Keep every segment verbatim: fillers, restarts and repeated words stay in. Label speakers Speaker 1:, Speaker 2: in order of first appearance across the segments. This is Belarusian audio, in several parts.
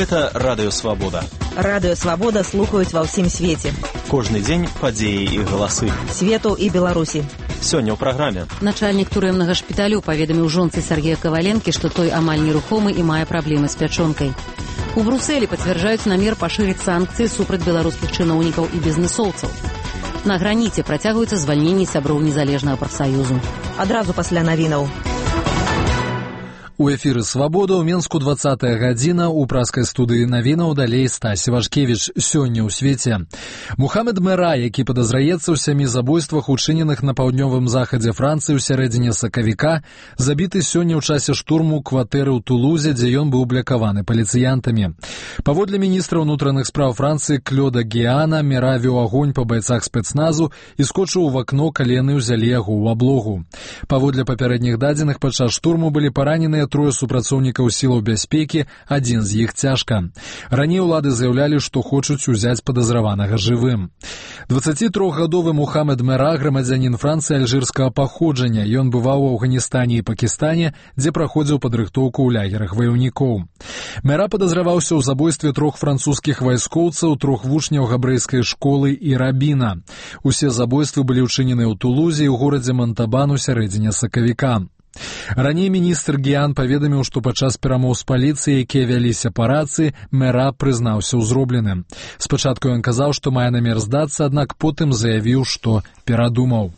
Speaker 1: Гэта Радыё Свабода.
Speaker 2: Радыё Свабода слухаюць ва ўсім свеце.
Speaker 1: Кожны дзень падзеі і галасы.
Speaker 2: Свету і Беларусі.
Speaker 1: Сёння ў праграме.
Speaker 3: Начальнік турэмнага шпіталю паведаміў жонцы Сергея Каваленкі, што той амаль нерухомы і мае праблемы з пячонкай. У Брусэлі пацвярджаюць намер пашырыць санкцыі супраць беларускіх чыноўнікаў і бізнэсоўцаў. На граніце працягваюцца звальненні сяброў незалежнага прафсаюзу.
Speaker 2: Адразу пасля навінаў.
Speaker 4: У эфіры «Свабода» ў Менску двадцатая гадзіна, у праскай студыі навінаў далей Стасі Вашкевіч. Сёння ў свеце. Мухаммед Мера, які падазраецца ў сямі забойствах, учыненых на паўднёвым захадзе Францыі ў сярэдзіне сакавіка, забіты сёння ў часе штурму кватэры ў Тулузе, дзе ён быў блякаваны паліцыянтамі. Паводле міністра ўнутраных спраў Францыі Клёда Геана, Мера вёў агонь па байцах спецназу і скочыў у вакно, калі яны ўзялі яго ў аблогу. Паводле папярэдніх дадзеных, падчас штурму былі параненыя трое супрацоўнікаў сілаў бяспекі, адзін з іх цяжка. Раней улады заяўлялі, што хочуць узяць падазраванага жывым. дваццацітрохгадовы Мухаммед Мера, грамадзянін Францыі альжырскага паходжання. Ён бываў у Афганістане і Пакістане, дзе праходзіў падрыхтоўку ў лагерах ваяўнікоў. Мера падазраваўся ў забойстве трох французскіх вайскоўцаў, трох вучняў габрэйскай школы і рабіна. Усе забойствы былі ўчынены ў Тулузе і ў горадзе Монтабан у сярэдзіне сакавіка. Раней міністр Геан паведаміў, што падчас перамоў з паліцыяй, якія вяліся па рацыі, Мера прызнаўся ў зробленым. Спачатку ён казаў, што мае намер здацца, аднак потым заявіў, што перадумаў.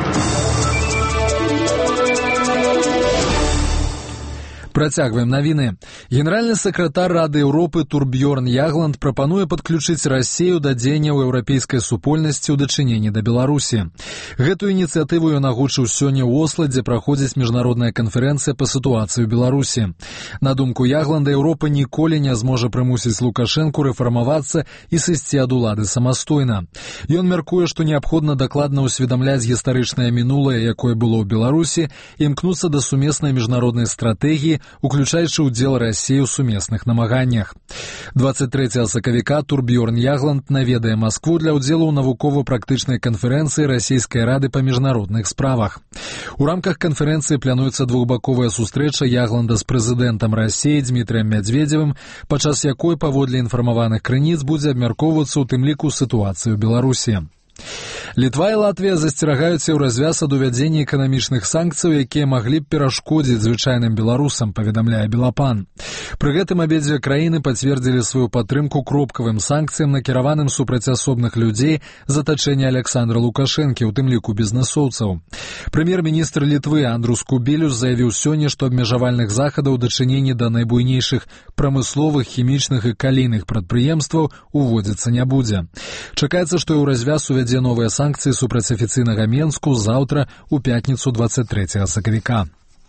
Speaker 4: Працягваем навіны. Генеральны сакратар Рады Еўропы Турбьёрн Ягланд прапануе падключыць Расію да дзеянняў еўрапейскай супольнасці ў дачыненні да Беларусі. Гэтую ініцыятыву ён агучыў сёння ў Осла, дзе праходзіць міжнародная канферэнцыя па сітуацыі ў Беларусі. На думку Ягланда, Еўропа ніколі не зможа прымусіць Лукашэнку рэфармавацца і сысці ад улады самастойна. Ён мяркуе, што неабходна дакладна ўсведамляць гістарычнае мінулае, якое было ў Беларусі, і імкнуцца да сумеснай міжнароднай стратэгіі, уключаючы ўдзел Расіі ў сумесных намаганнях. дваццаць трэцяга сакавіка Турбьёрн Ягланд наведае Маскву для ўдзелу ў навукова-практычнай канферэнцыі Расійскай рады па міжнародных справах. У рамках канферэнцыі плануецца двухбаковая сустрэча Ягланда з прэзідэнтам Расіі Дмітрыем Мядзведзевым, падчас якой, паводле інфармаваных крыніц, будзе абмяркоўвацца ў тым ліку сітуацыю ў Беларусі. Літва і Латвія засцерагаюцца ў развяз ад увядзення эканамічных санкцыяў, якія маглі б перашкодзіць звычайным беларусам, паведамляе Белапан. Пры гэтым абедзве краіны пацвердзілі сваю падтрымку кропкавым санкцыям, накіраваным супраць асобных людзей з атачэння Александра Лукашэнкі, у тым ліку бізнэсоўцаў. Прэм'ер-міністр Літвы Андрус Кубілюс заявіў сёння, што абмежавальных захадаў дачыненні да найбуйнейшых прамысловых, хімічных і калійных прадпрыемстваў уводзіцца не будзе. Чакаецца, што і ў развяз увядзе новыя санкцыі супраць афіцыйнага Менску заўтра у пятніцу дваццаць трэцяга сакавіка.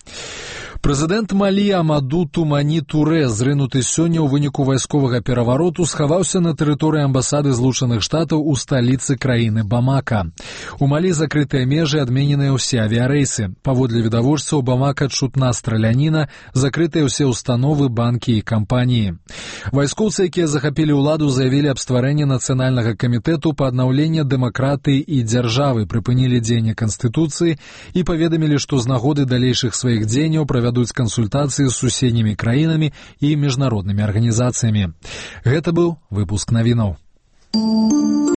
Speaker 4: Прэзідэнт Малі Амаду Тумані Турэ, зрынуты сёння ў выніку вайсковага перавароту, схаваўся на тэрыторыі амбасады Злучаных Штатаў у сталіцы краіны Бамака. У Малі закрытыя межы, адмененыя ўсе авіярэйсы. Паводле відавочцаў, Бамака чутна страляніна, закрытыя ўсе ўстановы, банкі і кампаніі. Вайскоўцы, якія захапілі ўладу, заявілі аб стварэнні нацыянальнага камітэту па аднаўленні дэмакратыі і дзяржавы, прыпынілі дзеянне Канстытуцыі і паведамілі, што з нагоды далейшых сваіх дзеянняў правядуць кансультацыі з суседнімі краінамі і міжнароднымі арганізацыямі. Гэта быў выпуск навінаў.